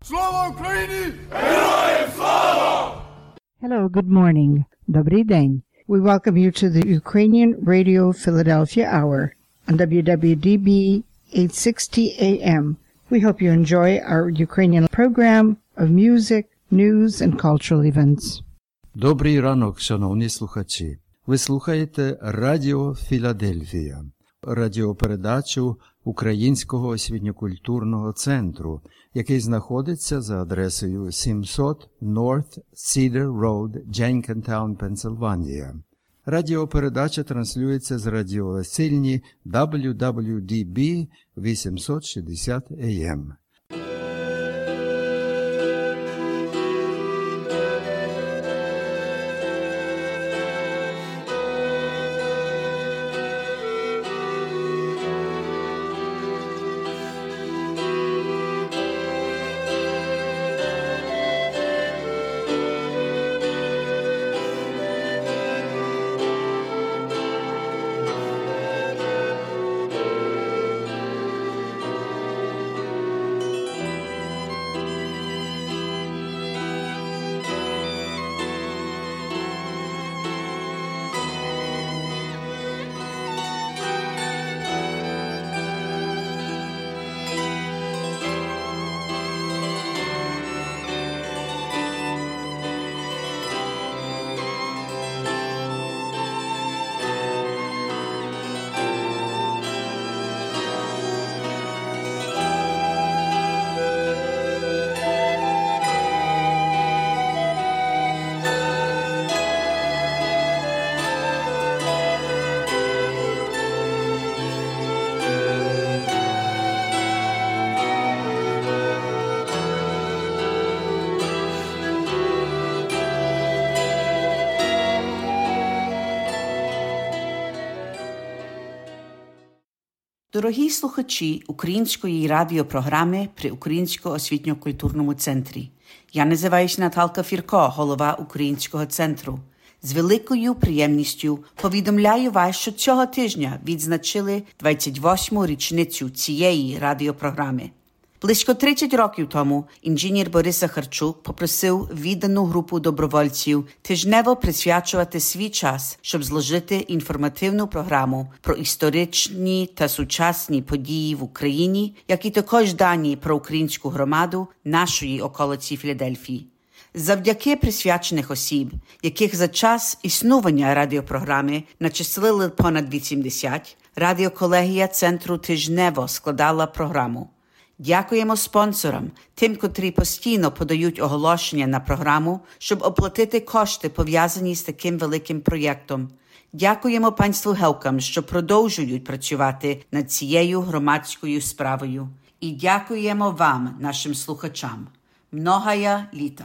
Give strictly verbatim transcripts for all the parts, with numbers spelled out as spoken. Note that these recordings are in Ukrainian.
Слава Україні! Героям слава! Hello, good morning. Добрий день. We welcome you to the Ukrainian Radio Philadelphia Hour on W W D B eight sixty A M. We hope you enjoy our Ukrainian program of music, news, and cultural events. Добрий ранок, шановні слухачі. Ви слухаєте Радіо Філадельфія, радіопередачу Українського освітньо-культурного центру, який знаходиться за адресою сімсот North Cedar Road, Jenkintown, Пенсильванія. Радіопередача транслюється з радіосильні дабл ю дабл ю ді бі вісімсот шістдесят А М. Дорогі слухачі української радіопрограми при Українському освітньо-культурному центрі. Я називаюся Наталка Фірко, голова Українського центру. З великою приємністю повідомляю вас, що цього тижня відзначили двадцять восьму річницю цієї радіопрограми. Близько тридцять років тому інженер Борис Захарчук попросив віддану групу добровольців тижнево присвячувати свій час, щоб зложити інформативну програму про історичні та сучасні події в Україні, як і також дані про українську громаду нашої околиці Філадельфії. Завдяки присвячених осіб, яких за час існування радіопрограми начислили понад вісімдесят, радіоколегія центру тижнево складала програму. Дякуємо спонсорам, тим, котрі постійно подають оголошення на програму, щоб оплатити кошти, пов'язані з таким великим проєктом. Дякуємо панству Гелкам, що продовжують працювати над цією громадською справою. І дякуємо вам, нашим слухачам. Многая літа.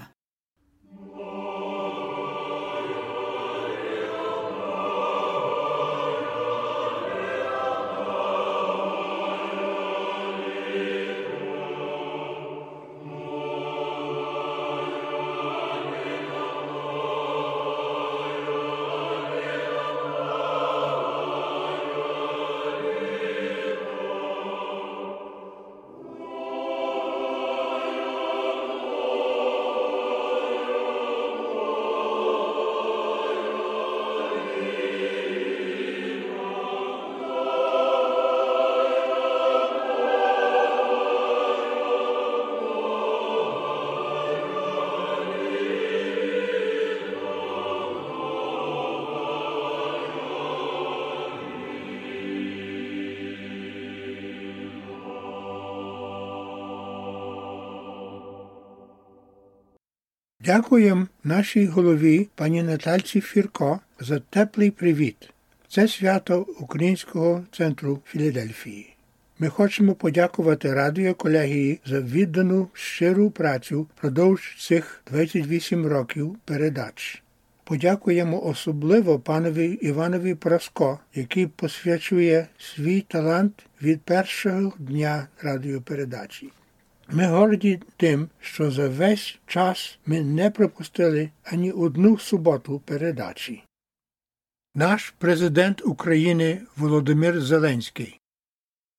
Дякуємо нашій голові, пані Натальці Фірко, за теплий привіт. Це свято Українського центру Філадельфії. Ми хочемо подякувати радіоколегії за віддану щиру працю впродовж цих двадцять вісім років передач. Подякуємо особливо панові Іванові Праско, який посвячує свій талант від першого дня радіопередачі. Ми горді тим, що за весь час ми не пропустили ані одну суботу передачі. Наш президент України Володимир Зеленський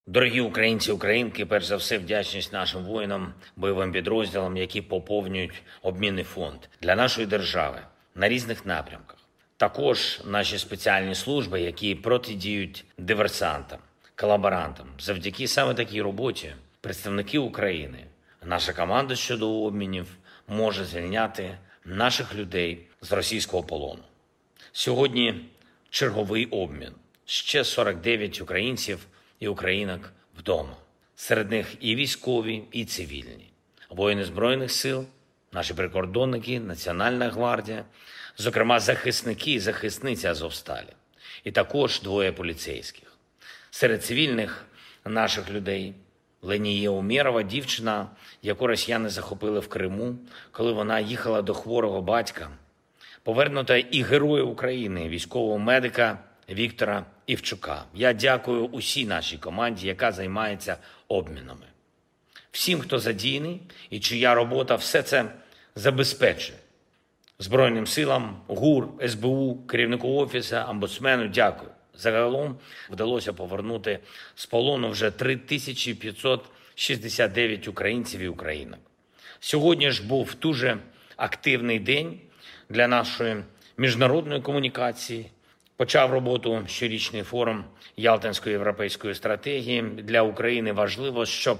Дорогі українці і українки, перш за все вдячність нашим воїнам, бойовим підрозділам, які поповнюють обмінний фонд для нашої держави на різних напрямках. Також наші спеціальні служби, які протидіють диверсантам, колаборантам. Завдяки саме такій роботі представники України, наша команда щодо обмінів може звільняти наших людей з російського полону. Сьогодні черговий обмін. Ще сорок дев'ять українців і українок вдома. Серед них і військові, і цивільні. Воїни Збройних сил, наші прикордонники, Національна гвардія, зокрема захисники і захисниці Азовсталі. І також двоє поліцейських. Серед цивільних наших людей Ленія Умєрова, дівчина, яку росіяни захопили в Криму, коли вона їхала до хворого батька. Повернута і героя України, військового медика Віктора Івчука. Я дякую усій нашій команді, яка займається обмінами. Всім, хто задіяний і чия робота все це забезпечує. Збройним силам, ГУР, ес бе у, керівнику офісу, омбудсмену дякую. Загалом вдалося повернути з полону вже три тисячі п'ятсот шістдесят дев'ять українців і українок. Сьогодні ж був дуже активний день для нашої міжнародної комунікації. Почав роботу щорічний форум Ялтинської європейської стратегії. Для України важливо, щоб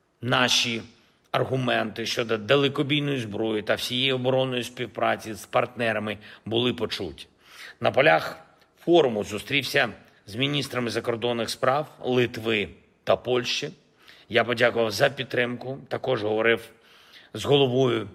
наші аргументи щодо далекобійної зброї та всієї оборонної співпраці з партнерами були почуті. На полях форуму зустрівся з міністрами закордонних справ Литви та Польщі. Я подякував за підтримку, також говорив з головою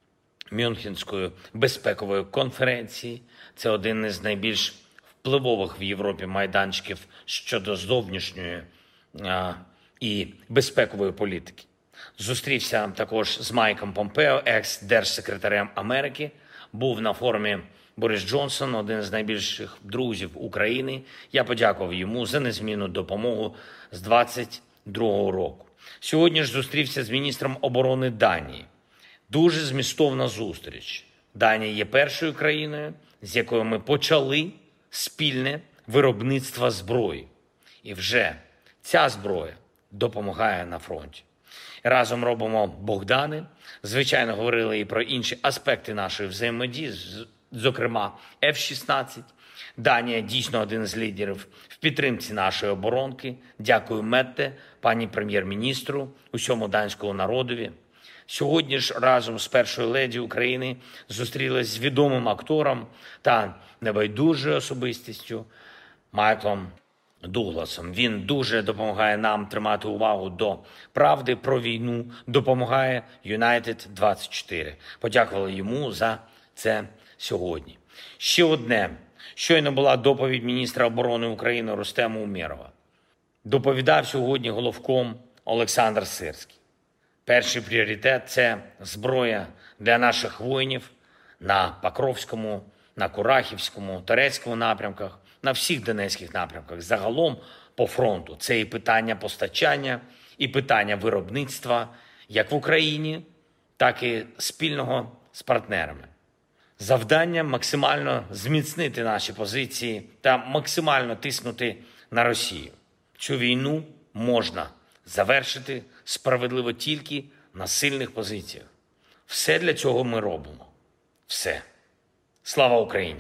Мюнхенської безпекової конференції. Це один із найбільш впливових в Європі майданчиків щодо зовнішньої а, і безпекової політики. Зустрівся також з Майком Помпео, екс-держсекретарем Америки. Був на форумі Борис Джонсон, один з найбільших друзів України. Я подякував йому за незмінну допомогу з двадцять другого року. Сьогодні ж зустрівся з міністром оборони Данії. Дуже змістовна зустріч. Данія є першою країною, з якою ми почали спільне виробництво зброї. І вже ця зброя допомагає на фронті. Разом робимо Богдани. Звичайно, говорили і про інші аспекти нашої взаємодії, зокрема еф шістнадцять. Данія дійсно один з лідерів в підтримці нашої оборонки. Дякую, Метте, пані прем'єр-міністру, усьому данському народові. Сьогодні ж разом з першою леді України зустрілась з відомим актором та небайдужою особистістю Майклом Дугласом. Він дуже допомагає нам тримати увагу до правди про війну, допомагає Юнайтед двадцять чотири. Подякували йому за це сьогодні. Ще одне. Щойно була доповідь міністра оборони України Рустема Умєрова. Доповідав сьогодні головком Олександр Сирський. Перший пріоритет – це зброя для наших воїнів на Покровському, на Курахівському, Торецькому напрямках, на всіх Донецьких напрямках. Загалом по фронту це і питання постачання, і питання виробництва, як в Україні, так і спільного з партнерами. Завдання – максимально зміцнити наші позиції та максимально тиснути на Росію. Цю війну можна завершити справедливо тільки на сильних позиціях. Все для цього ми робимо. Все. Слава Україні!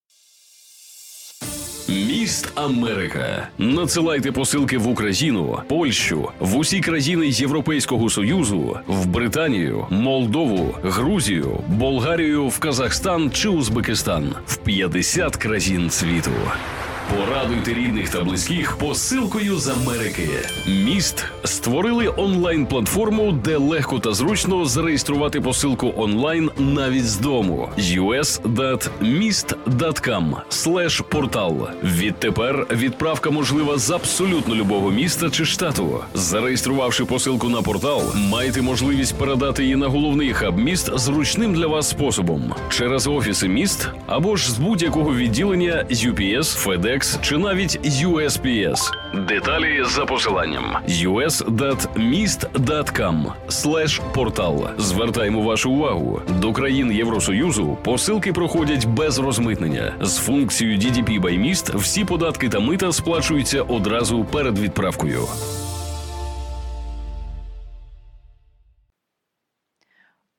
Міст Америка. Надсилайте посилки в Україну, Польщу, в усі країни Європейського Союзу, в Британію, Молдову, Грузію, Болгарію, в Казахстан чи Узбекистан, в п'ятдесят країн світу. Порадуйте рідних та близьких посилкою з Америки. Міст створили онлайн-платформу, де легко та зручно зареєструвати посилку онлайн навіть з дому. ю ес крапка міст крапка ком слеш портал. Відтепер відправка можлива з абсолютно любого міста чи штату. Зареєструвавши посилку на портал, маєте можливість передати її на головний хаб міст зручним для вас способом. Через офіси міст або ж з будь-якого відділення ю пі ес, FedEx чи навіть ю ес пі ес. Деталі за посиланням ю ес крапка міст крапка ком слеш портал. Звертаємо вашу увагу. До країн Євросоюзу посилки проходять без розмитнення. З функцією ді ді пі by Міст всі податки та мита сплачуються одразу перед відправкою.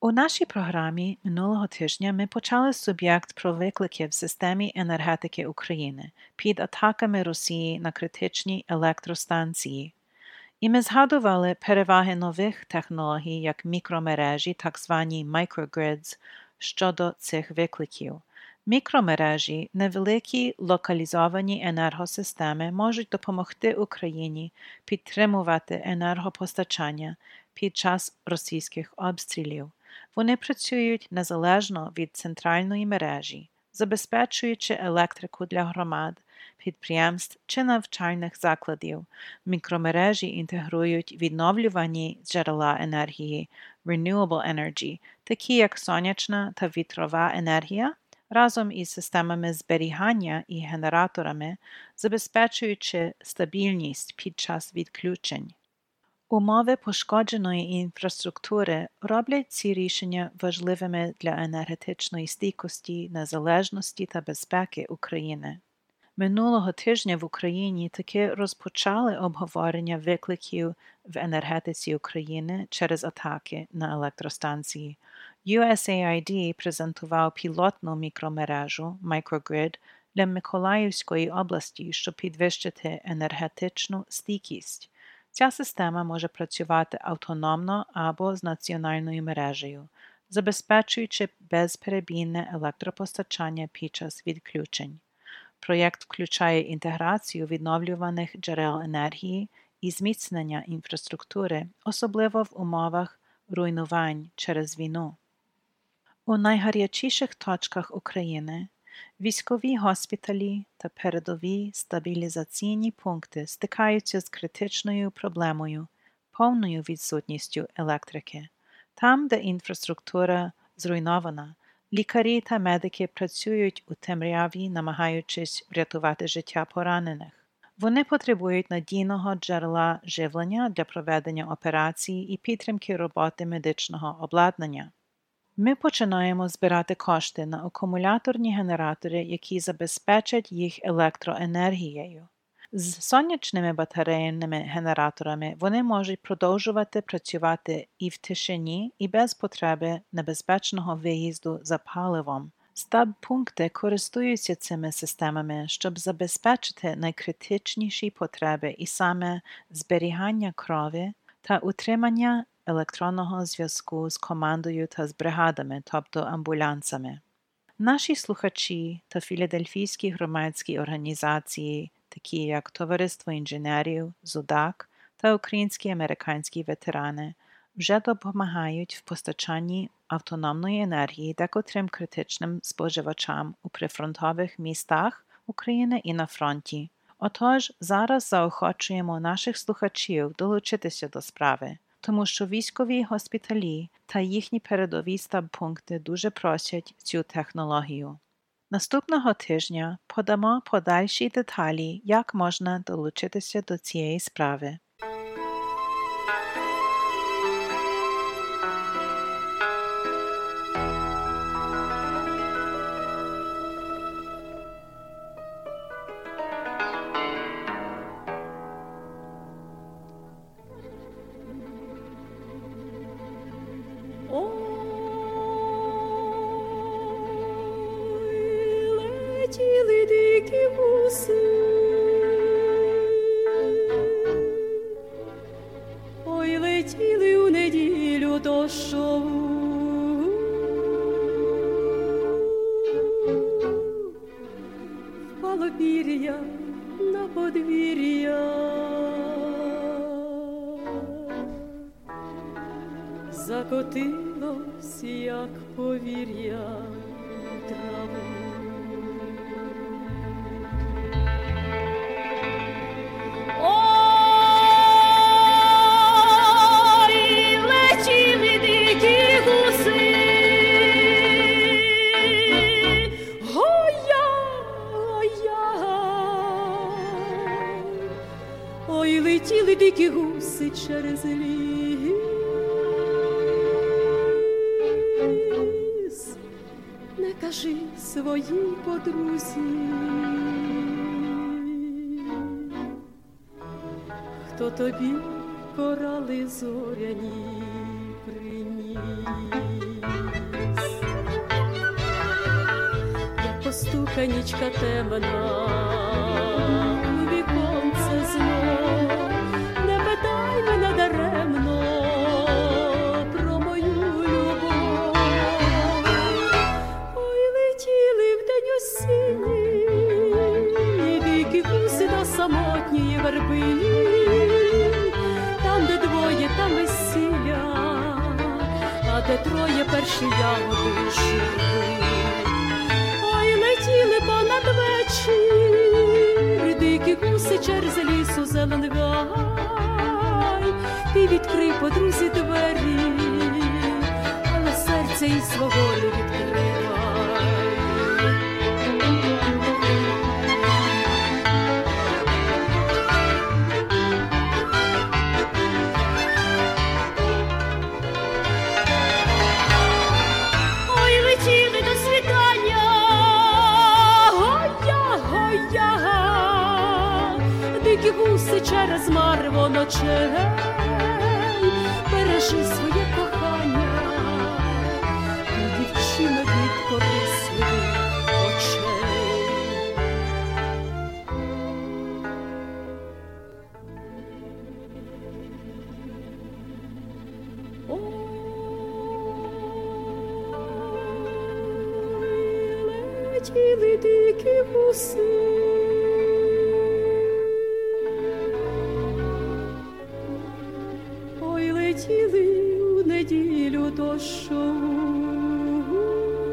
У нашій програмі минулого тижня ми почали з суб'єкт про виклики в системі енергетики України під атаками Росії на критичні електростанції. І ми згадували переваги нових технологій, як мікромережі, так звані microgrids, щодо цих викликів. Мікромережі, невеликі локалізовані енергосистеми можуть допомогти Україні підтримувати енергопостачання під час російських обстрілів. Вони працюють незалежно від центральної мережі, забезпечуючи електрику для громад, підприємств чи навчальних закладів. Мікромережі інтегрують відновлювані джерела енергії, renewable energy, такі як сонячна та вітрова енергія, разом із системами зберігання і генераторами, забезпечуючи стабільність під час відключень. Умови пошкодженої інфраструктури роблять ці рішення важливими для енергетичної стійкості, незалежності та безпеки України. Минулого тижня в Україні таки розпочали обговорення викликів в енергетиці України через атаки на електростанції. ю ес ей ай ді презентував пілотну мікромережу Microgrid для Миколаївської області, щоб підвищити енергетичну стійкість. Ця система може працювати автономно або з національною мережею, забезпечуючи безперебійне електропостачання під час відключень. Проєкт включає інтеграцію відновлюваних джерел енергії і зміцнення інфраструктури, особливо в умовах руйнувань через війну. У найгарячіших точках України військові госпіталі та передові стабілізаційні пункти стикаються з критичною проблемою – повною відсутністю електрики. Там, де інфраструктура зруйнована, лікарі та медики працюють у темряві, намагаючись врятувати життя поранених. Вони потребують надійного джерела живлення для проведення операцій і підтримки роботи медичного обладнання. Ми починаємо збирати кошти на акумуляторні генератори, які забезпечать їх електроенергією. З сонячними батарейними генераторами вони можуть продовжувати працювати і в тишині, і без потреби небезпечного виїзду за паливом. Стаб-пункти користуються цими системами, щоб забезпечити найкритичніші потреби і саме зберігання крові та утримання електронного зв'язку з командою та з бригадами, тобто амбулянсами. Наші слухачі та філадельфійські громадські організації, такі як Товариство інженерів, ЗУДАК та українські американські ветерани, вже допомагають в постачанні автономної енергії декотрим критичним споживачам у прифронтових містах України і на фронті. Отож, зараз заохочуємо наших слухачів долучитися до справи, тому що військові госпіталі та їхні передові стаб-пункти дуже просять цю технологію. Наступного тижня подамо подальші деталі, як можна долучитися до цієї справи. Летіли дикі гуси, ой, летіли у неділю дощову, впало пір'я на подвір'я, закотилось, як повір'я траву. Ой, летіли дикі гуси через ліс, не кажи своїй подрузі, хто тобі корали зоряні приніс. стука нічка темна, у віконце знов. Не питай мене даремно про мою любов. Ой, летіли в день осінній дикі гуси на самотній вербині. Там, де двоє, там весілля, а де троє перші ягоди журби. Ой, летіли понад вечір дикі гуси через лісу зелений гай. Ти відкрий подрузі двері, але серце і свого не відкривай. Дикі гуси через марево ночей, бережи своє кохання, ти, дівчино, від корисливих очей. Ой, летіли дикі гуси, летіли у неділю дощову.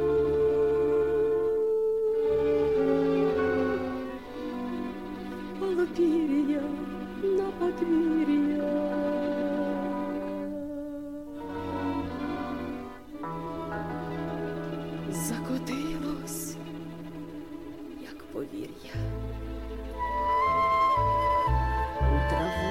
Полопір'я на подвір'я. Закотилось, як повір'я, у траву.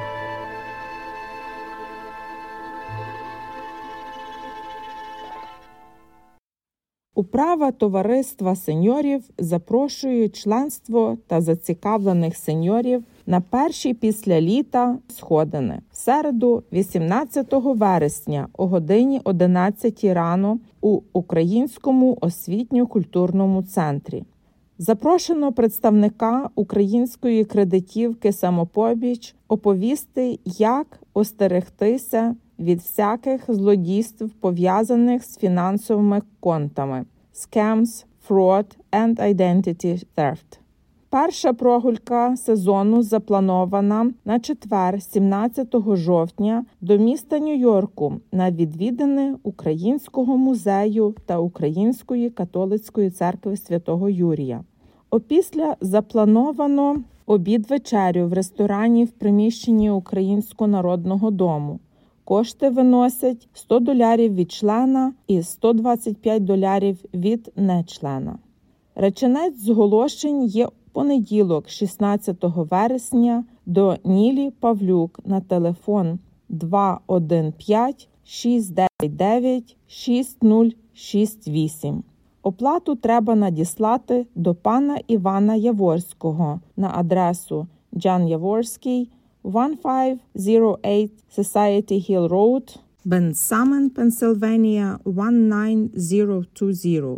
Управа товариства сеньорів запрошує членство та зацікавлених сеньорів на перші після літа сходини в середу вісімнадцятого вересня о годині одинадцятій рано у Українському освітньо-культурному центрі. Запрошено представника Української кредитівки «Самопоміч» оповісти, як остерегтися від всяких злодійств, пов'язаних з фінансовими контами (scams, fraud and identity theft). Перша прогулька сезону запланована на четвер, сімнадцятого жовтня, до міста Нью-Йорку на відвідини Українського музею та Української католицької церкви Святого Юрія. Опісля заплановано обід-вечерю в ресторані в приміщенні Українського народного дому. Кошти виносять сто доларів від члена і сто двадцять п'ять доларів від нечлена. Реченець зголошень є понеділок, шістнадцятого вересня, до Нілі Павлюк на телефон два один п'ять шість дев'ять дев'ять шість нуль шість вісім. Оплату треба надіслати до пана Івана Яворського на адресу Джан Яворський, fifteen oh eight Society Hill Road, Бенсамен, Пенсильванія, дев'ять нуль two zero.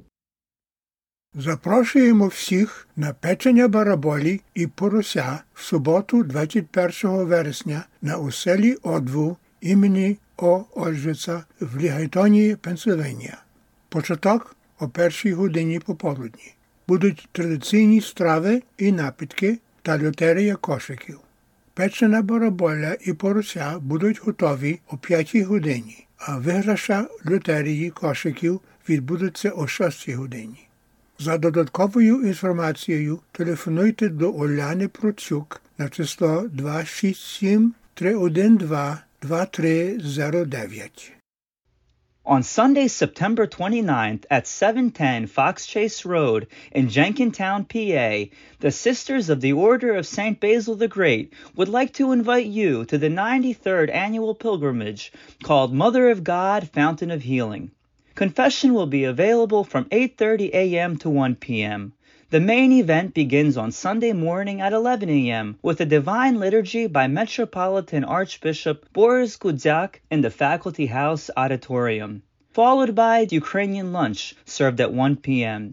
Запрошуємо всіх на печення бараболі і порося в суботу, двадцять першого вересня, на оселі Одву імені О. Ольжиця в Лігайтоні, Пенсильванія. Початок о першій годині пополудні. Будуть традиційні страви і напитки та лотерея кошиків. Печена бараболя і порося будуть готові о п'ятій годині, а виграша лотереї кошиків відбудеться о шостій годині. За додатковою інформацією телефонуйте до Оляни Процюк на число два шість сім три один два два три зero дев'ять. On Sunday, September twenty-ninth at seven ten Fox Chase Road in Jenkintown, P A, the Sisters of the Order of Saint Basil the Great would like to invite you to the ninety-third annual pilgrimage called Mother of God, Fountain of Healing. Confession will be available from eight thirty a.m. to one p.m. The main event begins on Sunday morning at eleven a.m. with a divine liturgy by Metropolitan Archbishop Boris Gudзяк in the Faculty House Auditorium, followed by Ukrainian lunch served at one p.m.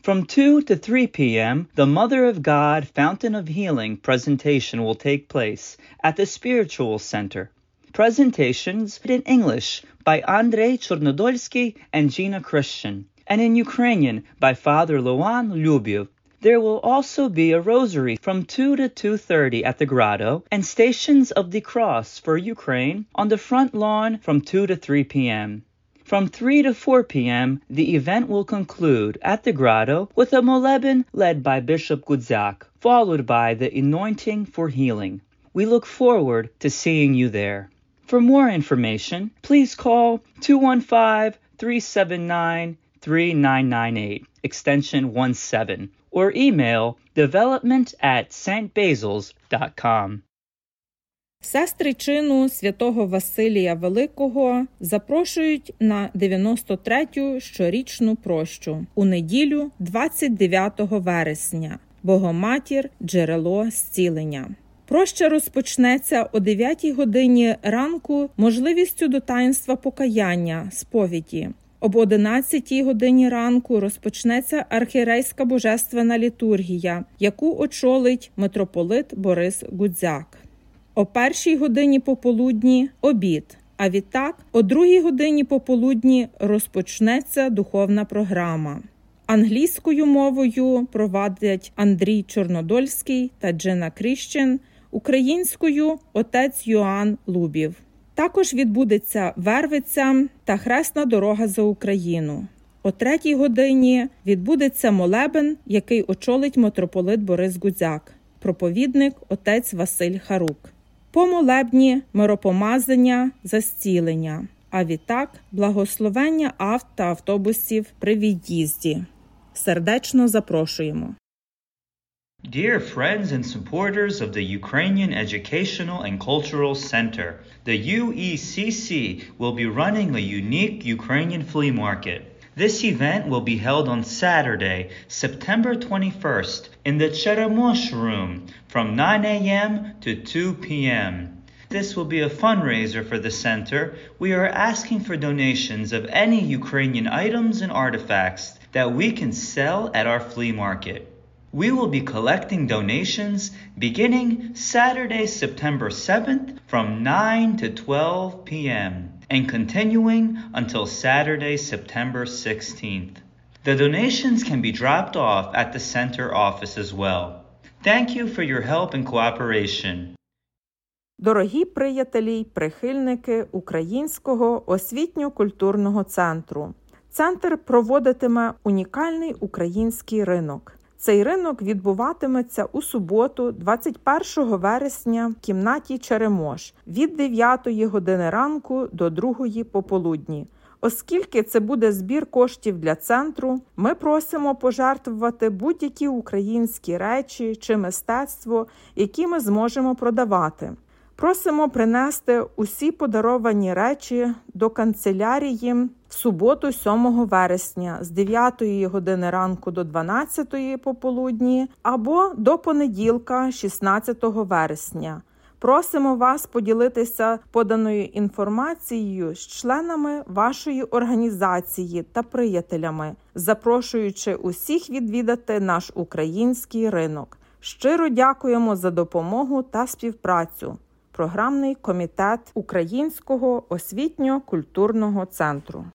From two to three p.m., the Mother of God Fountain of Healing presentation will take place at the Spiritual Center. Presentations in English by Andrei Chornodolsky and Gina Christian, and in Ukrainian by Father Loan Lyubiev. There will also be a rosary from two to two thirty at the Grotto and Stations of the Cross for Ukraine on the front lawn from two to three p.m. From three to four p.m., the event will conclude at the Grotto with a moleben led by Bishop Gudzak, followed by the anointing for healing. We look forward to seeing you there. For more information, please call two one five, three seven nine, three nine nine eight, extension one seven, or email development at s t basils dot com. Сестри чину святого Василія Великого запрошують на дев'яносто третю щорічну прощу у неділю двадцять дев'ятого вересня. Богоматір – джерело зцілення. Проща розпочнеться о дев'ятій годині ранку можливістю до таїнства покаяння, сповіді. Об одинадцятій годині ранку розпочнеться архієрейська божественна літургія, яку очолить митрополит Борис Гудзяк. О першій годині пополудні – обід, а відтак о другій годині пополудні розпочнеться духовна програма. Англійською мовою провадять Андрій Чорнодольський та Джина Кріщен, українською – отець Йоанн Лубів. Також відбудеться Вервиця та Хресна дорога за Україну. О третій годині відбудеться молебен, який очолить митрополит Борис Гудзяк, проповідник отець Василь Харук. По молебні – миропомазання за зцілення, а відтак – благословення авт та автобусів при від'їзді. Сердечно запрошуємо. Dear friends and supporters of the Ukrainian Educational and Cultural Center, the U E C C will be running a unique Ukrainian flea market. This event will be held on Saturday, September twenty-first, in the Cheremosh Room from nine a.m. to two p.m. This will be a fundraiser for the center. We are asking for donations of any Ukrainian items and artifacts that we can sell at our flea market. We will be collecting donations beginning Saturday, September seventh from nine to twelve p.m. and continuing until Saturday, September sixteenth. The donations can be dropped off at the center office as well. Thank you for your help and cooperation. Дорогі приятелі й прихильники Українського освітньо-культурного центру. Центр проводитиме унікальний український ринок. Цей ринок відбуватиметься у суботу, двадцять першого вересня, в кімнаті Черемош від дев'ятої години ранку до другої пополудні. Оскільки це буде збір коштів для центру, ми просимо пожертвувати будь-які українські речі чи мистецтво, які ми зможемо продавати. Просимо принести усі подаровані речі до канцелярії в суботу, сьомого вересня з дев'ятої години ранку до дванадцятої пополудні або до понеділка, шістнадцятого вересня. Просимо вас поділитися поданою інформацією з членами вашої організації та приятелями, запрошуючи усіх відвідати наш український ринок. Щиро дякуємо за допомогу та співпрацю. Програмний комітет Українського освітньо-культурного центру.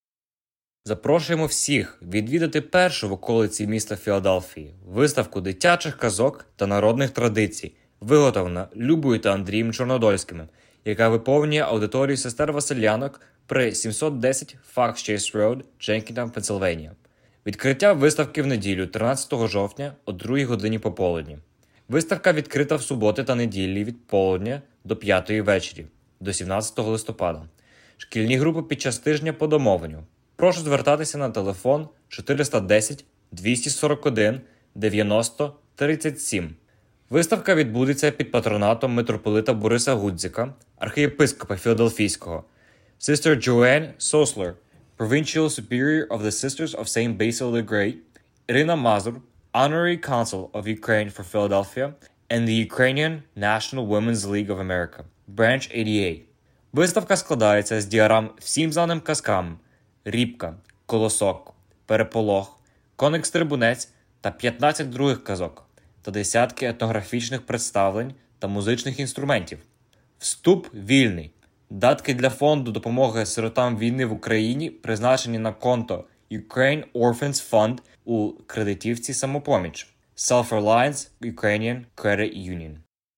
Запрошуємо всіх відвідати першу в околиці міста Філадельфії виставку дитячих казок та народних традицій, виготовлена Любою та Андрієм Чорнодольськими, яка виповнює аудиторію сестер Василянок при сімсот десять Fox Chase Road, Дженкінтаун, Пенсильванія. Відкриття виставки в неділю, тринадцятого жовтня, о другій годині пополудні. Виставка відкрита в суботи та неділі від полудня до п'ятої вечері, до сімнадцятого листопада. Шкільні групи під час тижня по домовленню. Прошу звертатися на телефон чотириста десять двісті сорок один дев'яносто тридцять сім. Виставка відбудеться під патронатом митрополита Бориса Гудзяка, архієпископа Філадельфійського, Sister Joanne Sosler, Provincial Superior of the Sisters of Saint Basil the Great, Ірина Мазур, Honorary Consul of Ukraine for Philadelphia, and the Ukrainian National Women's League of America, Branch eighty eight. Виставка складається з діарам всім знаним казкам: Рібка, Колосок, Переполох, коник-стрибунець та п'ятнадцять других казок, та десятки етнографічних представлень та музичних інструментів. Вступ вільний. Датки для фонду допомоги сиротам війни в Україні призначені на конто Ukraine Orphans Fund у кредитівці «Самопоміч» Self-Reliance Ukrainian Credit Union.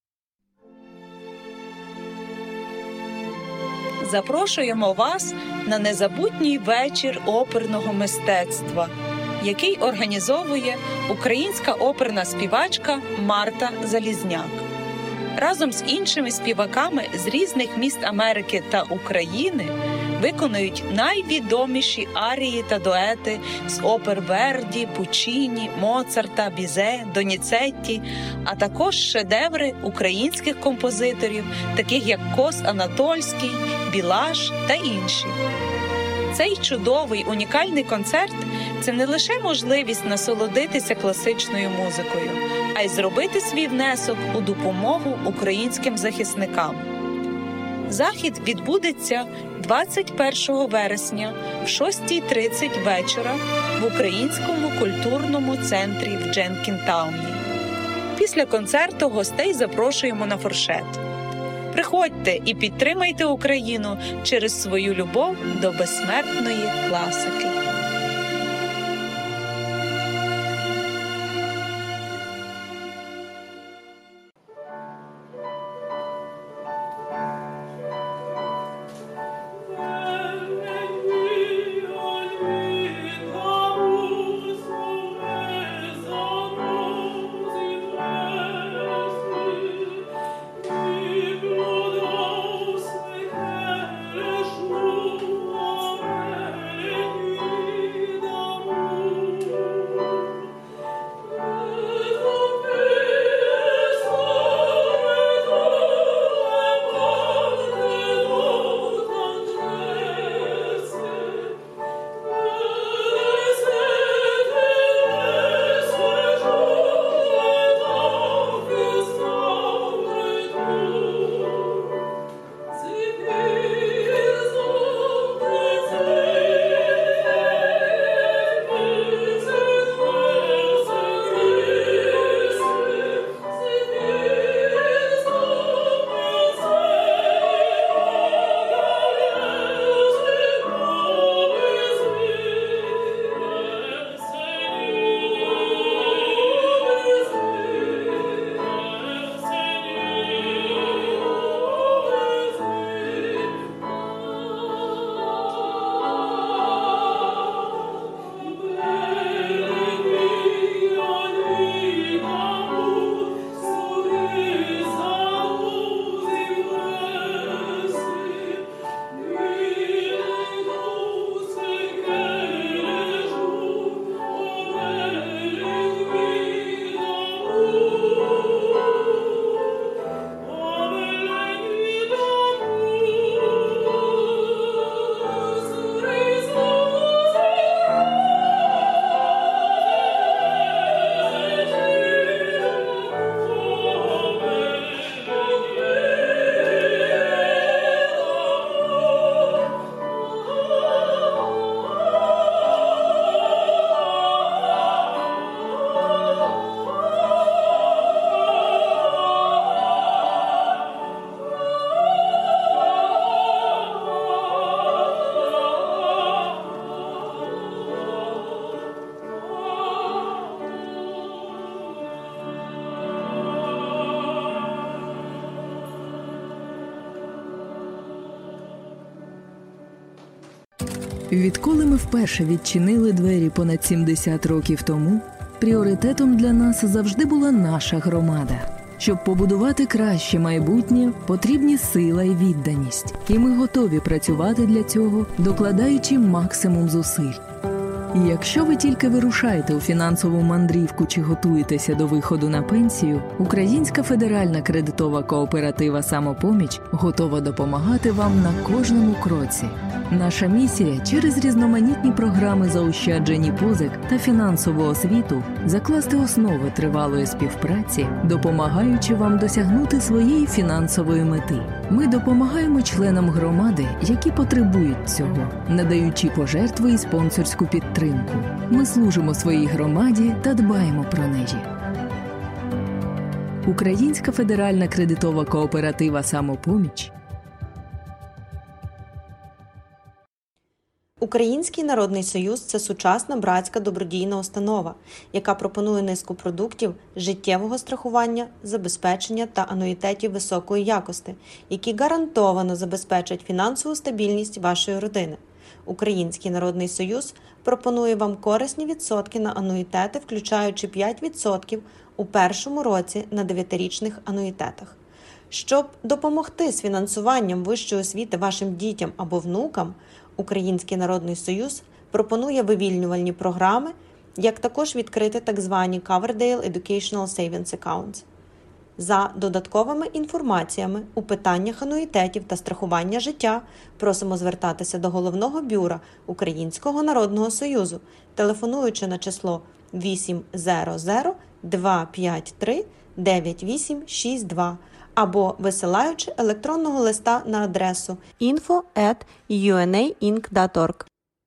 Запрошуємо вас на незабутній вечір оперного мистецтва, який організовує українська оперна співачка Марта Залізняк. Разом з іншими співаками з різних міст Америки та України виконують найвідоміші арії та дуети з опер Верді, Пучіні, Моцарта, Бізе, Доніцетті, а також шедеври українських композиторів, таких як Кос Анатольський, Білаш та інші. Цей чудовий, унікальний концерт – це не лише можливість насолодитися класичною музикою, а й зробити свій внесок у допомогу українським захисникам. Захід відбудеться двадцять першого вересня в шостій тридцять вечора в Українському культурному центрі в Дженкінтауні. Після концерту гостей запрошуємо на фуршет. Приходьте і підтримайте Україну через свою любов до безсмертної класики. Відколи ми вперше відчинили двері понад сімдесят років тому, пріоритетом для нас завжди була наша громада. Щоб побудувати краще майбутнє, потрібні сила і відданість. І ми готові працювати для цього, докладаючи максимум зусиль. І якщо ви тільки вирушаєте у фінансову мандрівку чи готуєтеся до виходу на пенсію, Українська федеральна кредитова кооператива «Самопоміч» готова допомагати вам на кожному кроці. Наша місія через різноманітні програми заощаджень позик та фінансову освіту закласти основи тривалої співпраці, допомагаючи вам досягнути своєї фінансової мети. Ми допомагаємо членам громади, які потребують цього, надаючи пожертви і спонсорську підтримку. Ми служимо своїй громаді та дбаємо про неї. Українська федеральна кредитова кооператива «Самопоміч». Український народний союз – це сучасна братська добродійна установа, яка пропонує низку продуктів життєвого страхування, забезпечення та ануїтетів високої якості, які гарантовано забезпечать фінансову стабільність вашої родини. Український народний союз пропонує вам корисні відсотки на ануїтети, включаючи п'ять відсотків у першому році на дев'ятирічних ануїтетах. Щоб допомогти з фінансуванням вищої освіти вашим дітям або внукам, Український народний союз пропонує вивільнювальні програми, як також відкрити так звані Coverdale Educational Savings Accounts. За додатковими інформаціями у питаннях ануїтетів та страхування життя просимо звертатися до Головного бюро Українського народного союзу, телефонуючи на число вісім hundred два п'ять три дев'ять вісім шість два або висилаючи електронного листа на адресу info at u n a inc dot org.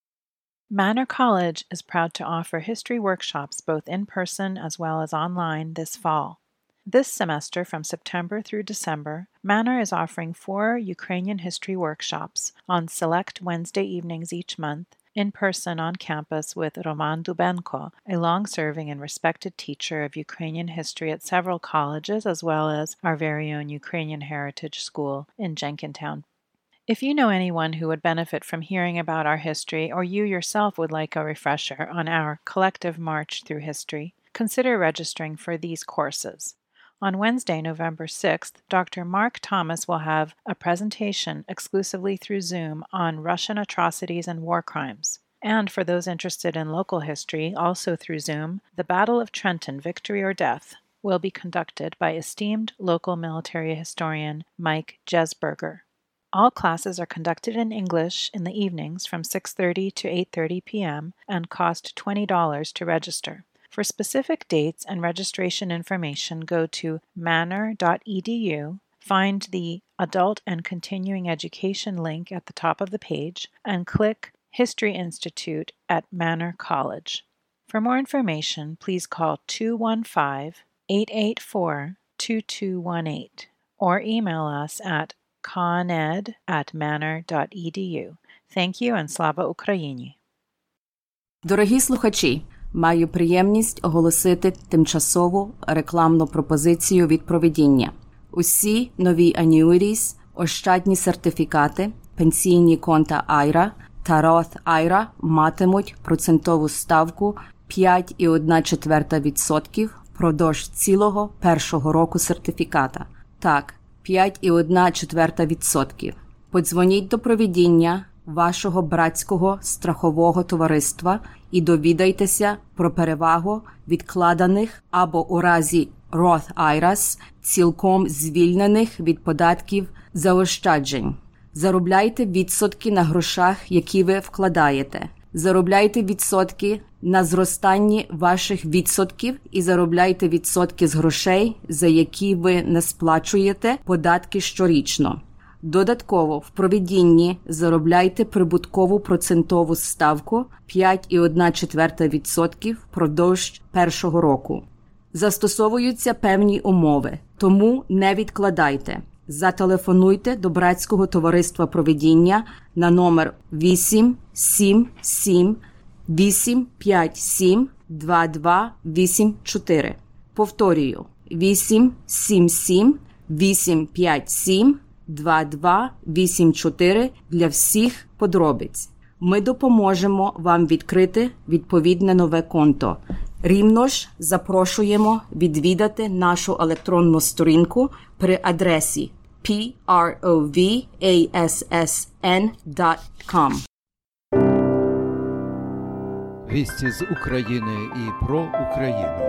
Manor College is proud to offer history workshops both in person as well as online this fall. This semester, from September through December, Manor is offering four Ukrainian history workshops on select Wednesday evenings each month, in person on campus with Roman Dubenko, a long-serving and respected teacher of Ukrainian history at several colleges, as well as our very own Ukrainian Heritage School in Jenkintown. If you know anyone who would benefit from hearing about our history, or you yourself would like a refresher on our collective march through history, consider registering for these courses. On Wednesday, November sixth, Doctor Mark Thomas will have a presentation exclusively through Zoom on Russian atrocities and war crimes. And for those interested in local history, also through Zoom, the Battle of Trenton, Victory or Death, will be conducted by esteemed local military historian Mike Jesberger. All classes are conducted in English in the evenings from six thirty to eight thirty p.m. and cost twenty dollars to register. For specific dates and registration information, go to manor dot e d u, find the Adult and Continuing Education link at the top of the page, and click History Institute at Manor College. For more information, please call two one five, eight eight four, two two one eight or email us at coned at manor dot e d u. Thank you and Slava Ukraini! Дорогі слухачі, маю приємність оголосити тимчасову рекламну пропозицію від провідіння. Усі нові annuities, ощадні сертифікати, пенсійні конта айра та Roth айра матимуть процентову ставку п'ять цілих одна четверта відсотка впродовж цілого першого року сертифіката. Так, п'ять цілих одна четверта відсотка. Подзвоніть до провідіння вашого братського страхового товариства і довідайтеся про перевагу відкладених або у разі Roth айрас цілком звільнених від податків заощаджень. Заробляйте відсотки на грошах, які ви вкладаєте. Заробляйте відсотки на зростанні ваших відсотків і заробляйте відсотки з грошей, за які ви не сплачуєте податки щорічно. Додатково в провідінні заробляйте прибуткову процентову ставку п'ять цілих одна четверта відсотка впродовж першого року. Застосовуються певні умови, тому не відкладайте. Зателефонуйте до братського товариства провідіння на номер вісім сім сім вісім п'ять сім два два вісім чотири. Повторюю, вісім сім сім вісім п'ять сім два два вісім чотири для всіх подробиць. Ми допоможемо вам відкрити відповідне нове конто. Рівно ж запрошуємо відвідати нашу електронну сторінку при адресі provassn dot com. Вісті з України і про Україну.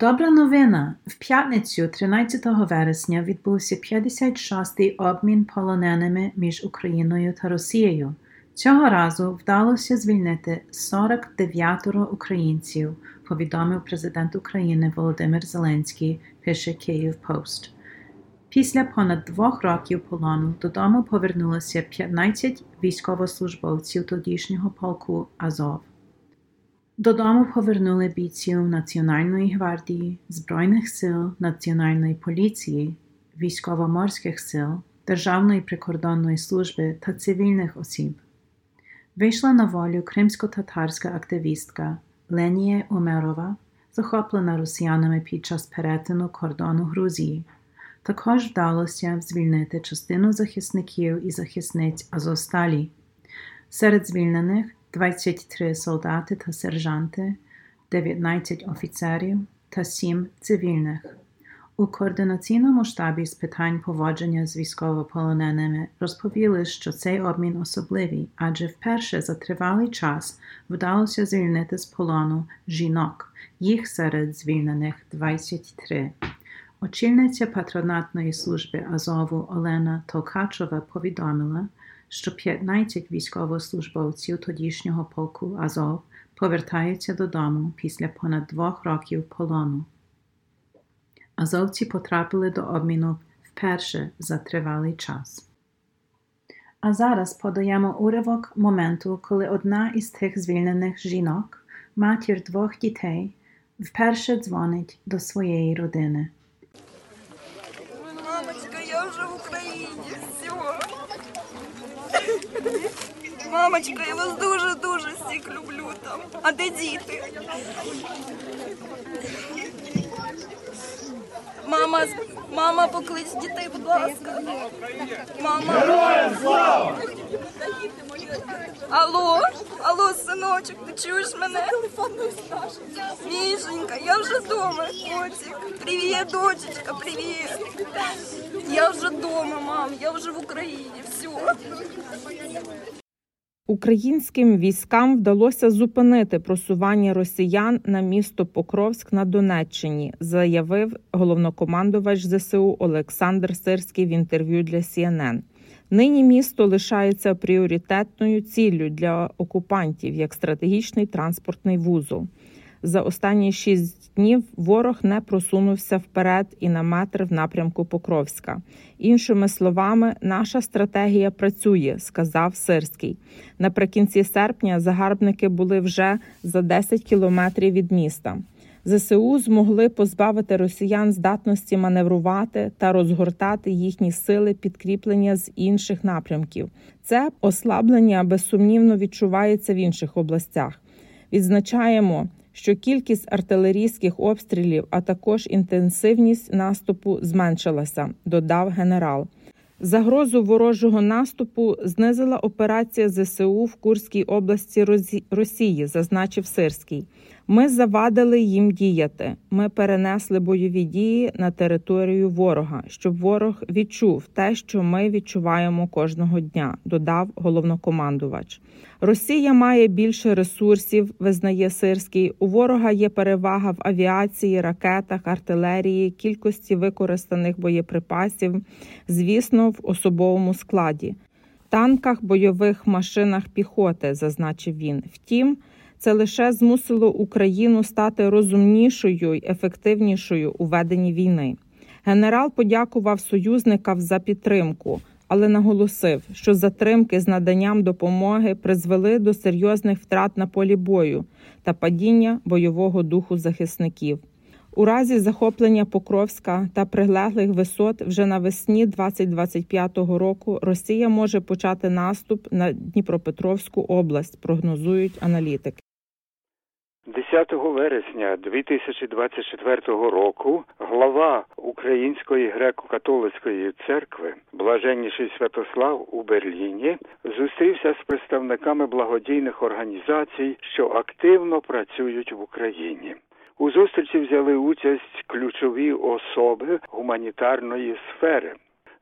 Добра новина! В п'ятницю, тринадцятого вересня, відбувся п'ятдесят шостий обмін полоненими між Україною та Росією. Цього разу вдалося звільнити сорок дев'ятеро українців, повідомив президент України Володимир Зеленський, пише Київ Пост. Після понад двох років полону додому повернулося п'ятнадцять військовослужбовців тодішнього полку Азов. Додому повернули бійців Національної гвардії, Збройних сил, Національної поліції, військово-морських сил, Державної прикордонної служби та цивільних осіб. Вийшла на волю кримсько-татарська активістка Ленія Умерова, захоплена росіянами під час перетину кордону Грузії. Також вдалося звільнити частину захисників і захисниць Азовсталі. Серед звільнених двадцять три солдати та сержанти, дев'ятнадцять офіцерів та сім цивільних. У координаційному штабі з питань поводження з військовополоненими розповіли, що цей обмін особливий, адже вперше за тривалий час вдалося звільнити з полону жінок, їх серед звільнених двадцять три. Очільниця патронатної служби Азову Олена Толкачова повідомила, що п'ятнадцять військовослужбовців тодішнього полку Азов повертаються додому після понад двох років полону. Азовці потрапили до обміну вперше за тривалий час. А зараз подаємо уривок моменту, коли одна із тих звільнених жінок, матір двох дітей, вперше дзвонить до своєї родини. Мамочка, я вже в Україні, все. Мамочка, я вас дуже-дуже всіх люблю там. А де діти? Мама, мама, поклич дітей, будь ласка. Мама. Героям слава! Алло, алло, синочок, ти чуєш мене? Мішенька, я вже вдома, котик. Привіт, дочечка, привіт. Я вже вдома, мам, я вже в Україні, все. Українським військам вдалося зупинити просування росіян на місто Покровськ на Донеччині, заявив головнокомандувач зе се у Олександр Сирський в інтерв'ю для сі ен ен. Нині місто лишається пріоритетною ціллю для окупантів як стратегічний транспортний вузол. За останні шість днів ворог не просунувся вперед і на метр в напрямку Покровська. Іншими словами, наша стратегія працює, сказав Сирський. Наприкінці серпня загарбники були вже за десять кілометрів від міста. зе се у змогли позбавити росіян здатності маневрувати та розгортати їхні сили підкріплення з інших напрямків. Це ослаблення безсумнівно відчувається в інших областях. Відзначаємо, що кількість артилерійських обстрілів, а також інтенсивність наступу зменшилася, додав генерал. Загрозу ворожого наступу знизила операція зе се у в Курській області Росії, зазначив Сирський. Ми завадили їм діяти. Ми перенесли бойові дії на територію ворога, щоб ворог відчув те, що ми відчуваємо кожного дня, додав головнокомандувач. Росія має більше ресурсів, визнає Сирський. У ворога є перевага в авіації, ракетах, артилерії, кількості використаних боєприпасів, звісно, в особовому складі. Танках, бойових машинах піхоти, зазначив він. Втім, це лише змусило Україну стати розумнішою й ефективнішою у веденні війни. Генерал подякував союзникам за підтримку, але наголосив, що затримки з наданням допомоги призвели до серйозних втрат на полі бою та падіння бойового духу захисників. У разі захоплення Покровська та прилеглих висот вже навесні двадцять двадцять п'ятого року Росія може почати наступ на Дніпропетровську область, прогнозують аналітики. десятого вересня дві тисячі двадцять четвертого року глава Української греко-католицької церкви, блаженніший Святослав у Берліні, зустрівся з представниками благодійних організацій, що активно працюють в Україні. У зустрічі взяли участь ключові особи гуманітарної сфери.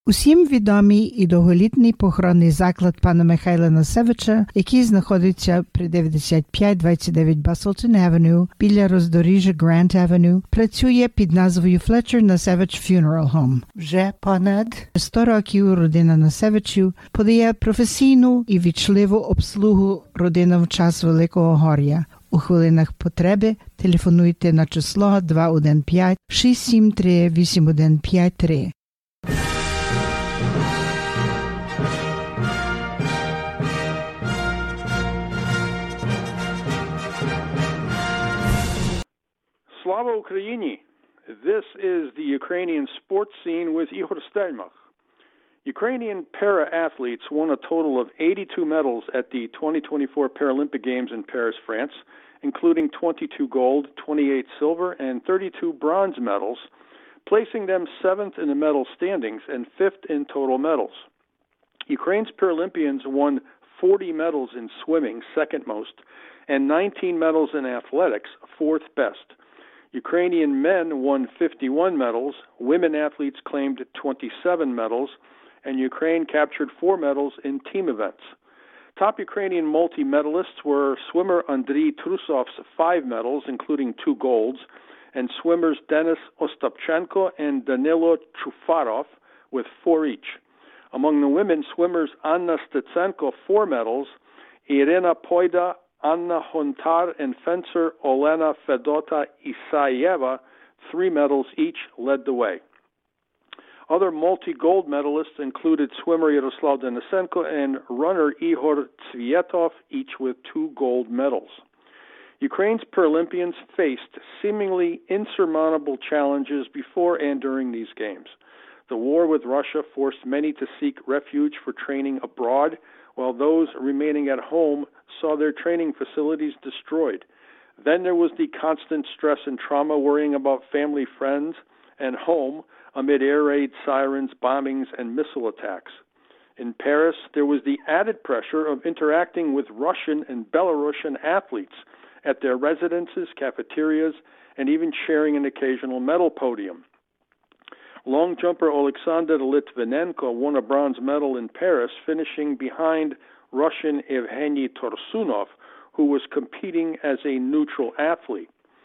Усім відомий і довголітній похоронний заклад пана Михайла Насевича, який знаходиться при дев'яносто п'ять двадцять дев'ять Busselton Avenue біля роздоріжжя Grant Avenue, працює під назвою Fletcher Nasevich Funeral Home. Вже понад сто років родина Насевичів подає професійну і вічливу обслугу родинам в час Великого горя. У хвилинах потреби телефонуйте на число два один п'ять шість сім три вісім один п'ять три. Slava Ukraini! This is the Ukrainian sports scene with Ihor Stelmach. Ukrainian para-athletes won a total of eighty-two medals at the twenty twenty-four Paralympic Games in Paris, France, including twenty-two gold, twenty-eight silver, and thirty-two bronze medals, placing them seventh in the medal standings and fifth in total medals. Ukraine's Paralympians won forty medals in swimming, second most, and nineteen medals in athletics, fourth best. Ukrainian men won fifty-one medals, women athletes claimed twenty-seven medals, and Ukraine captured four medals in team events. Top Ukrainian multi-medalists were swimmer Andriy Trusov's five medals, including two golds, and swimmers Denis Ostapchenko and Danilo Chufarov with four each. Among the women, swimmers Anna Stitsenko, four medals, Irina Poida, Anna Hontar, and fencer Olena Fedota Isayeva, three medals each, led the way. Other multi-gold medalists included swimmer Yaroslav Denisenko and runner Ihor Tsvietov, each with two gold medals. Ukraine's Paralympians faced seemingly insurmountable challenges before and during these games. The war with Russia forced many to seek refuge for training abroad, while those remaining at home saw their training facilities destroyed. Then there was the constant stress and trauma worrying about family, friends, and home amid air raids, sirens, bombings, and missile attacks. In Paris, there was the added pressure of interacting with Russian and Belarusian athletes at their residences, cafeterias, and even sharing an occasional medal podium. Long jumper Alexander Litvinenko won a bronze medal in Paris, finishing behind Russian Evgeny Torsunov, who was competing as a neutral athlete.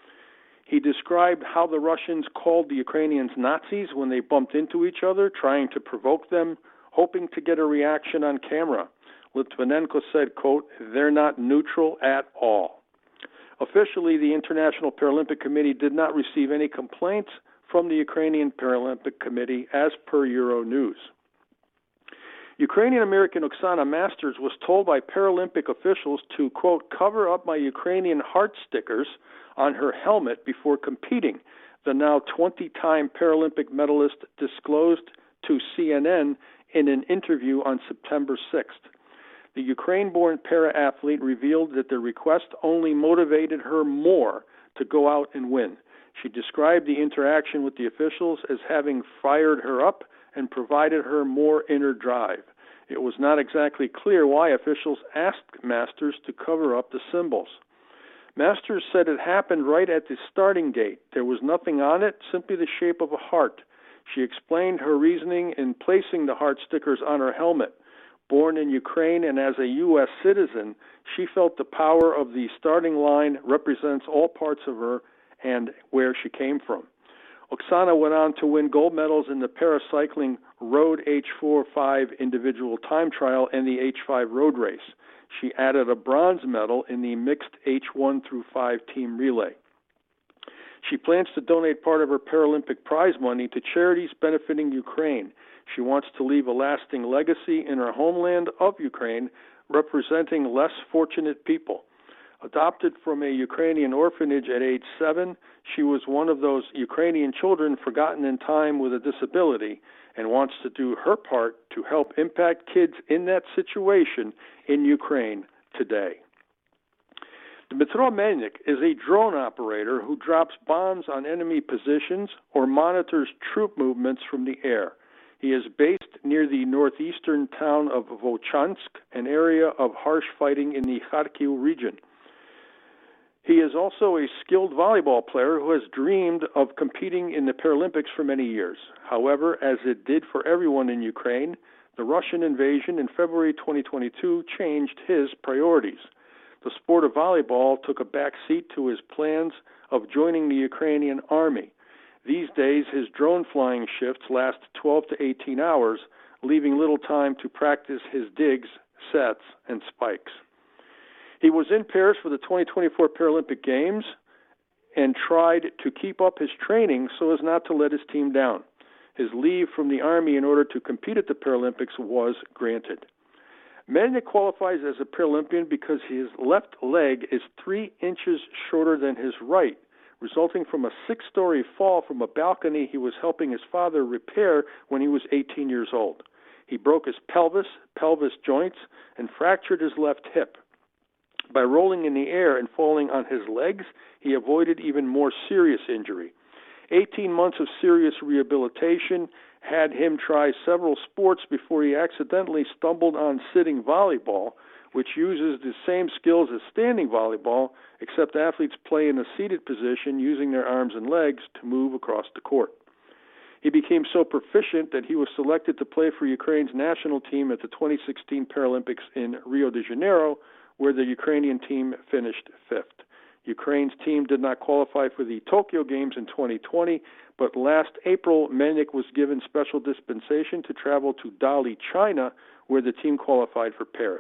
He described how the Russians called the Ukrainians Nazis when they bumped into each other, trying to provoke them, hoping to get a reaction on camera. Litvinenko said, quote, "They're not neutral at all." Officially, the International Paralympic Committee did not receive any complaints from the Ukrainian Paralympic Committee, as per Euronews. Ukrainian-American Oksana Masters was told by Paralympic officials to, quote, "cover up my Ukrainian heart stickers on her helmet before competing," the now twenty-time Paralympic medalist disclosed to C N N in an interview on September sixth. The Ukraine-born para-athlete revealed that the request only motivated her more to go out and win. She described the interaction with the officials as having fired her up and provided her more inner drive. It was not exactly clear why officials asked Masters to cover up the symbols. Masters said it happened right at the starting gate. There was nothing on it, simply the shape of a heart. She explained her reasoning in placing the heart stickers on her helmet. Born in Ukraine and as a U S citizen, she felt the power of the starting line represents all parts of her and where she came from. Oksana went on to win gold medals in the paracycling road H four five individual time trial and the H five road race. She added a bronze medal in the mixed H one through five team relay. She plans to donate part of her Paralympic prize money to charities benefiting Ukraine. She wants to leave a lasting legacy in her homeland of Ukraine, representing less fortunate people. Adopted from a Ukrainian orphanage at age seven, she was one of those Ukrainian children forgotten in time with a disability and wants to do her part to help impact kids in that situation in Ukraine today. Dmytro Melnik is a drone operator who drops bombs on enemy positions or monitors troop movements from the air. He is based near the northeastern town of Volchansk, an area of harsh fighting in the Kharkiv region. He is also a skilled volleyball player who has dreamed of competing in the Paralympics for many years. However, as it did for everyone in Ukraine, the Russian invasion in February twenty twenty-two changed his priorities. The sport of volleyball took a back seat to his plans of joining the Ukrainian army. These days, his drone flying shifts last twelve to eighteen hours, leaving little time to practice his digs, sets, and spikes. He was in Paris for the twenty twenty-four Paralympic Games and tried to keep up his training so as not to let his team down. His leave from the Army in order to compete at the Paralympics was granted. Melnyk qualifies as a Paralympian because his left leg is three inches shorter than his right, resulting from a six-story fall from a balcony he was helping his father repair when he was eighteen years old. He broke his pelvis, pelvis joints, and fractured his left hip. By rolling in the air and falling on his legs, he avoided even more serious injury. eighteen months of serious rehabilitation had him try several sports before he accidentally stumbled on sitting volleyball, which uses the same skills as standing volleyball, except athletes play in a seated position using their arms and legs to move across the court. He became so proficient that he was selected to play for Ukraine's national team at the twenty sixteen Paralympics in Rio de Janeiro, where the Ukrainian team finished fifth. Ukraine's team did not qualify for the Tokyo Games in twenty twenty, but last April, Melnyk was given special dispensation to travel to Dali, China, where the team qualified for Paris.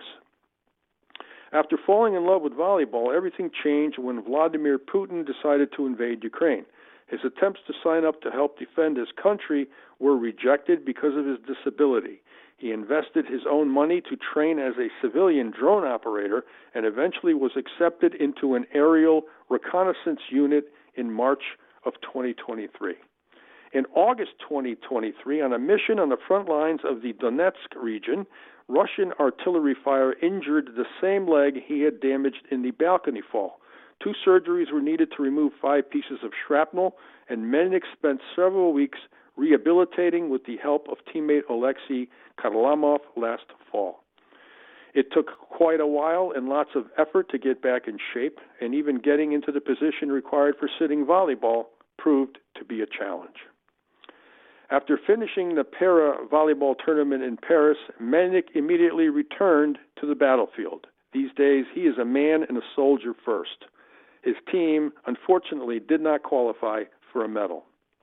After falling in love with volleyball, everything changed when Vladimir Putin decided to invade Ukraine. His attempts to sign up to help defend his country were rejected because of his disability. He invested his own money to train as a civilian drone operator and eventually was accepted into an aerial reconnaissance unit in March of twenty twenty-three. In August twenty twenty-three, on a mission on the front lines of the Donetsk region, Russian artillery fire injured the same leg he had damaged in the balcony fall. Two surgeries were needed to remove five pieces of shrapnel, and Melnyk spent several weeks rehabilitating with the help of teammate Alexei Kharlamov last fall. It took quite a while and lots of effort to get back in shape, and even getting into the position required for sitting volleyball proved to be a challenge. After finishing the para volleyball tournament in Paris, Melnyk immediately returned to the battlefield. These days, he is a man and a soldier first. His team, unfortunately, did not qualify for a medal.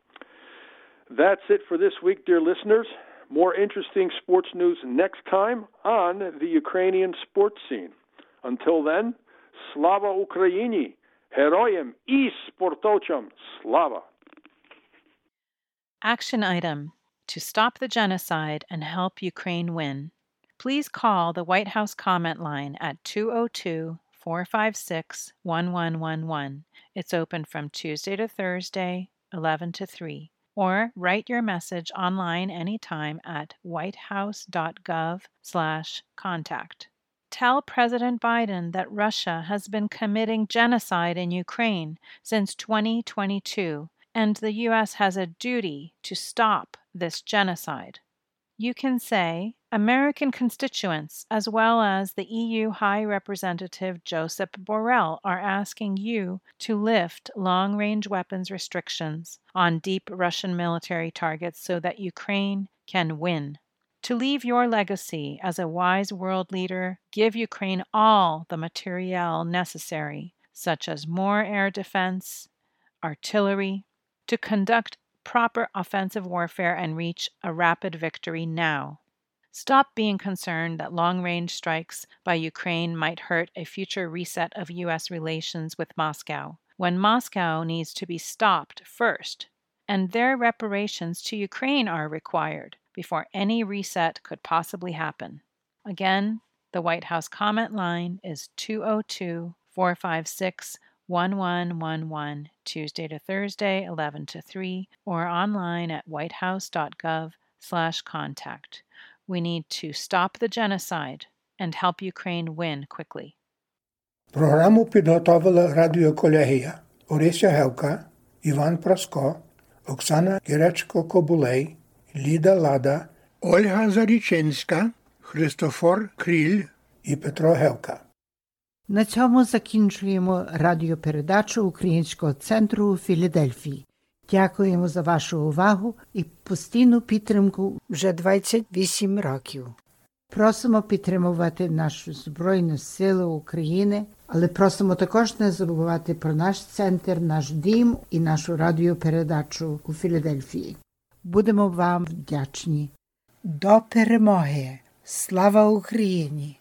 That's it for this week, dear listeners. More interesting sports news next time on the Ukrainian sports scene. Until then, Slava Ukraini! Heroyam I sportovcam slava! Action item: to stop the genocide and help Ukraine win. Please call the White House comment line at two oh two, four five six, one one one one. It's open from Tuesday to Thursday, eleven to three. Or write your message online anytime at whitehouse.gov slash contact. Tell President Biden that Russia has been committing genocide in Ukraine since twenty twenty-two, and the U S has a duty to stop this genocide. You can say, American constituents, as well as the E U High Representative Josep Borrell, are asking you to lift long-range weapons restrictions on deep Russian military targets so that Ukraine can win. To leave your legacy as a wise world leader, give Ukraine all the materiel necessary, such as more air defense, artillery, to conduct proper offensive warfare and reach a rapid victory now. Stop being concerned that long-range strikes by Ukraine might hurt a future reset of U S relations with Moscow, when Moscow needs to be stopped first, and their reparations to Ukraine are required before any reset could possibly happen. Again, the White House comment line is two oh two, four five six, one one one one, Tuesday to Thursday, eleven to three, or online at whitehouse.gov slash contact. We need to stop the genocide and help Ukraine win quickly. Програму підготовила радіоколегія Орися Гевка, Іван Праско, Оксана Гіречко-Кобулей, Ліда Лада, Ольга Зарічинська, Христофор Кріль і Петро Гевка. На цьому закінчуємо радіопередачу Українського центру у Філадельфії. Дякуємо за вашу увагу і постійну підтримку вже двадцять вісім років. Просимо підтримувати нашу Збройну силу України, але просимо також не забувати про наш центр, наш дім і нашу радіопередачу у Філадельфії. Будемо вам вдячні. До перемоги! Слава Україні!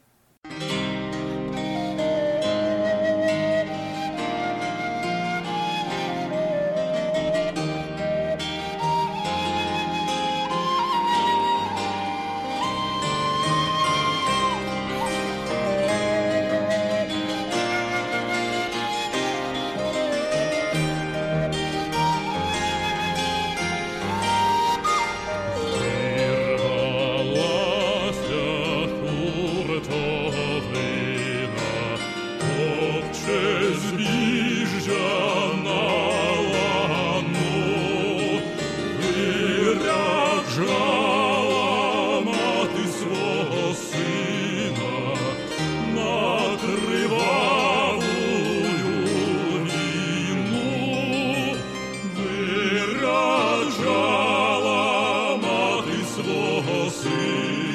свого сина.